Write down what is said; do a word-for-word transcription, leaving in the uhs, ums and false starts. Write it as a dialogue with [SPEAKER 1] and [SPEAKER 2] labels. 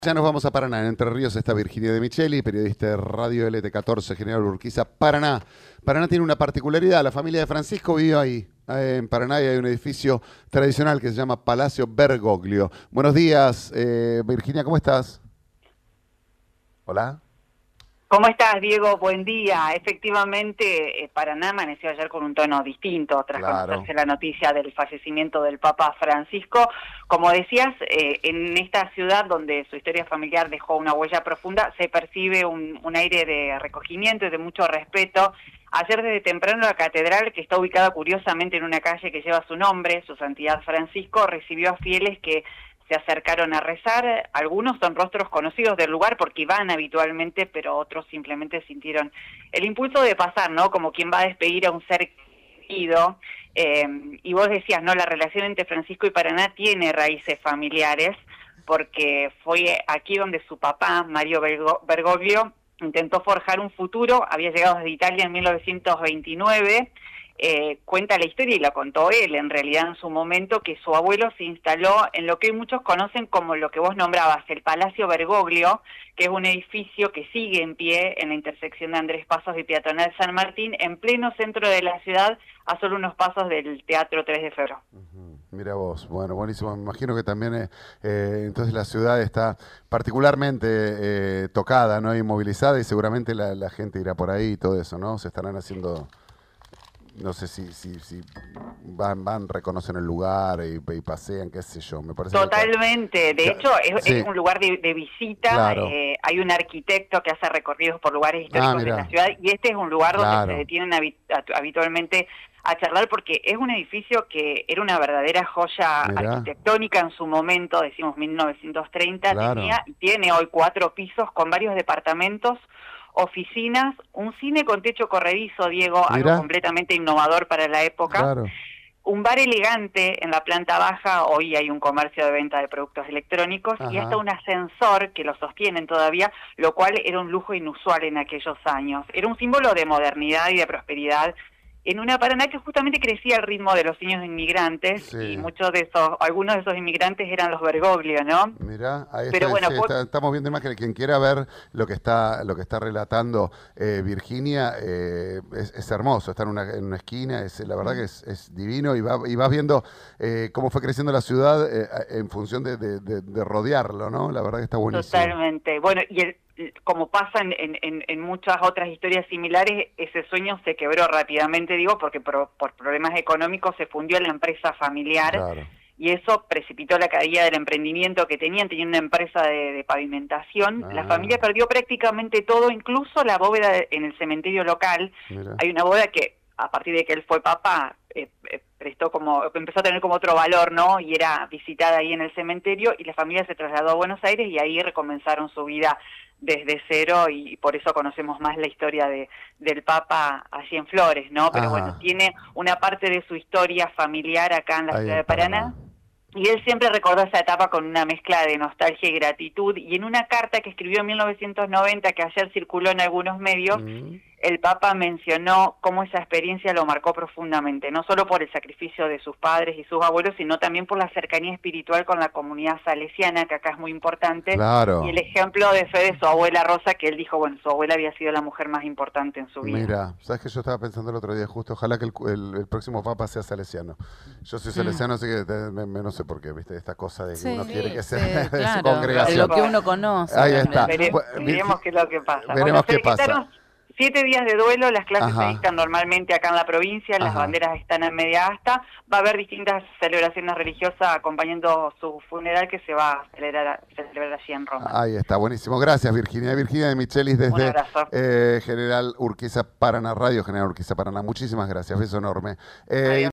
[SPEAKER 1] Ya nos vamos a Paraná. En Entre Ríos está Virginia de Micheli, periodista de Radio L T catorce, General Urquiza, Paraná. Paraná tiene una particularidad. La familia de Francisco vive ahí. Eh, En Paraná y hay un edificio tradicional que se llama Palacio Bergoglio. Buenos días, eh, Virginia, ¿cómo estás? Hola.
[SPEAKER 2] ¿Cómo estás, Diego? Buen día. Efectivamente, eh, Paraná amaneció ayer con un tono distinto tras
[SPEAKER 1] Claro.
[SPEAKER 2] conocerse la noticia del fallecimiento del Papa Francisco. Como decías, eh, en esta ciudad donde su historia familiar dejó una huella profunda, se percibe un, un aire de recogimiento y de mucho respeto. Ayer desde temprano la catedral, que está ubicada curiosamente en una calle que lleva su nombre, su santidad Francisco, recibió a fieles que se acercaron a rezar. Algunos son rostros conocidos del lugar porque van habitualmente, pero otros simplemente sintieron el impulso de pasar, ¿no? Como quien va a despedir a un ser querido. Eh, y vos decías, ¿no? La relación entre Francisco y Paraná tiene raíces familiares, porque fue aquí donde su papá, Mario Bergoglio, intentó forjar un futuro. Había llegado desde Italia en mil novecientos veintinueve. Eh, cuenta la historia, y la contó él en realidad en su momento, que su abuelo se instaló en lo que hoy muchos conocen como lo que vos nombrabas, el Palacio Bergoglio, que es un edificio que sigue en pie en la intersección de Andrés Pasos y Peatonal San Martín, en pleno centro de la ciudad, a solo unos pasos del Teatro tres de Febrero.
[SPEAKER 1] Uh-huh. Mira vos, bueno, buenísimo. Me imagino que también eh, eh, entonces la ciudad está particularmente eh, tocada, ¿no? Y movilizada, y seguramente la, la gente irá por ahí y todo eso, ¿no? Se estarán haciendo... No sé si, si, si van, van, reconocen el lugar y, y pasean, qué sé yo, me parece.
[SPEAKER 2] Totalmente,
[SPEAKER 1] que...
[SPEAKER 2] de hecho es,
[SPEAKER 1] sí.
[SPEAKER 2] es un lugar de, de visita.
[SPEAKER 1] Claro.
[SPEAKER 2] Eh, hay un arquitecto que hace recorridos por lugares históricos
[SPEAKER 1] Ah,
[SPEAKER 2] de la ciudad, y este es un lugar donde
[SPEAKER 1] claro.
[SPEAKER 2] se detienen habit habitualmente a charlar, porque es un edificio que era una verdadera joya Mirá. arquitectónica en su momento, decimos mil novecientos treinta,
[SPEAKER 1] claro.
[SPEAKER 2] tenía y tiene hoy cuatro pisos con varios departamentos, oficinas, un cine con techo corredizo, Diego,
[SPEAKER 1] Mirá.
[SPEAKER 2] algo completamente innovador para la época.
[SPEAKER 1] Claro.
[SPEAKER 2] Un bar elegante en la planta baja, hoy hay un comercio de venta de productos electrónicos, Ajá. y hasta un ascensor que lo sostienen todavía, lo cual era un lujo inusual en aquellos años. Era un símbolo de modernidad y de prosperidad en una Paraná que justamente crecía al ritmo de los niños inmigrantes, sí. y muchos de esos, algunos de esos inmigrantes eran los Bergoglio, ¿no?
[SPEAKER 1] Mirá, ahí
[SPEAKER 2] Pero
[SPEAKER 1] está,
[SPEAKER 2] bueno,
[SPEAKER 1] sí,
[SPEAKER 2] por...
[SPEAKER 1] está, estamos viendo imágenes. Quien quiera ver lo que está, lo que está relatando eh, Virginia, eh, es, es hermoso, está en una, en una esquina, es, la verdad que es, es divino, y, va, y vas viendo eh, cómo fue creciendo la ciudad eh, en función de, de, de, de rodearlo, ¿no? La verdad que está buenísimo.
[SPEAKER 2] Totalmente. Bueno, y el como pasa en, en, en muchas otras historias similares, ese sueño se quebró rápidamente, digo, porque por, por problemas económicos se fundió la empresa familiar, claro. y eso precipitó la caída del emprendimiento que tenían. Tenían una empresa de, de pavimentación. Ah. La familia perdió prácticamente todo, incluso la bóveda de, en el cementerio local. Mira. Hay una bóveda que, a partir de que él fue papá, eh, eh, prestó como, empezó a tener como otro valor, ¿no? Y era visitada ahí en el cementerio, y la familia se trasladó a Buenos Aires, y ahí recomenzaron su vida desde cero, y por eso conocemos más la historia de del Papa allí en Flores, ¿no? Pero Ajá. bueno, tiene una parte de su historia familiar acá en la Ahí ciudad de Paraná, Paraná, y él siempre recordó esa etapa con una mezcla de nostalgia y gratitud, y en una carta que escribió en mil novecientos noventa, que ayer circuló en algunos medios, mm. el Papa mencionó cómo esa experiencia lo marcó profundamente, no solo por el sacrificio de sus padres y sus abuelos, sino también por la cercanía espiritual con la comunidad salesiana, que acá es muy importante,
[SPEAKER 1] claro.
[SPEAKER 2] y el ejemplo de fe de su abuela Rosa, que él dijo, bueno, su abuela había sido la mujer más importante en su vida.
[SPEAKER 1] Mira, sabes que yo estaba pensando el otro día, justo, ojalá que el, el, el próximo Papa sea salesiano. Yo soy salesiano, mm. así que te, me, me, no sé por qué, viste, esta cosa de que sí, uno quiere que sea
[SPEAKER 3] sí,
[SPEAKER 1] de
[SPEAKER 3] claro,
[SPEAKER 1] su congregación.
[SPEAKER 3] de lo que uno conoce.
[SPEAKER 1] Ahí está.
[SPEAKER 2] Vere, veremos qué es lo que pasa.
[SPEAKER 1] Veremos
[SPEAKER 2] bueno,
[SPEAKER 1] qué pasa.
[SPEAKER 2] Siete días de duelo, las clases
[SPEAKER 1] Ajá.
[SPEAKER 2] se dictan normalmente acá en la provincia, las Ajá. banderas están en media asta, va a haber distintas celebraciones religiosas acompañando su funeral, que se va a celebrar, celebrar allí en Roma.
[SPEAKER 1] Ahí está, buenísimo. Gracias, Virginia. Virginia de Michelis desde eh, General Urquiza, Paraná, Radio General Urquiza, Paraná. Muchísimas gracias, beso enorme. Eh,